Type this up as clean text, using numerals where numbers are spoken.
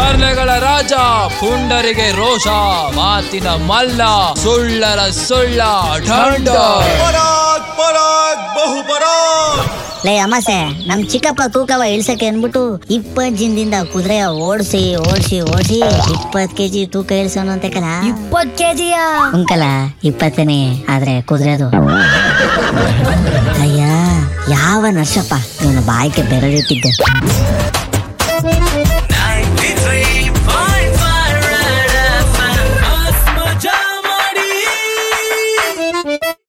ತರ್ಲೆಗಳ ರಾಜ, ಪುಂಡರಿಗೆ ರೋಷ, ಮಾತಿನ ಮಲ್ಲ, ಸುಳ್ಳರ ಸುಳ್ಳ ಢಂಡ. ಲೇ ಅಮಾಸೆ, ನಮ್ ಚಿಕ್ಕಪ್ಪ ತೂಕವ ಇಳ್ಸಕ್ಕೆ ಅನ್ಬಿಟ್ಟು 20 ದಿನದಿಂದ ಕುದುರೆ ಓಡಿಸಿ 20 kg ತೂಕ ಇಳಿಸೋನು ಅಂತ ಕಲ. 20 kg ಉಂಕಲ 20ನೇ, ಆದ್ರೆ ಕುದುರೆದು. ಅಯ್ಯ, ಯಾವ ನರ್ಸಪ್ಪ ಇವನು ಬಾಯಿಗೆ ಬೆರಳಿಟ್ಟಿದ್ದೆ.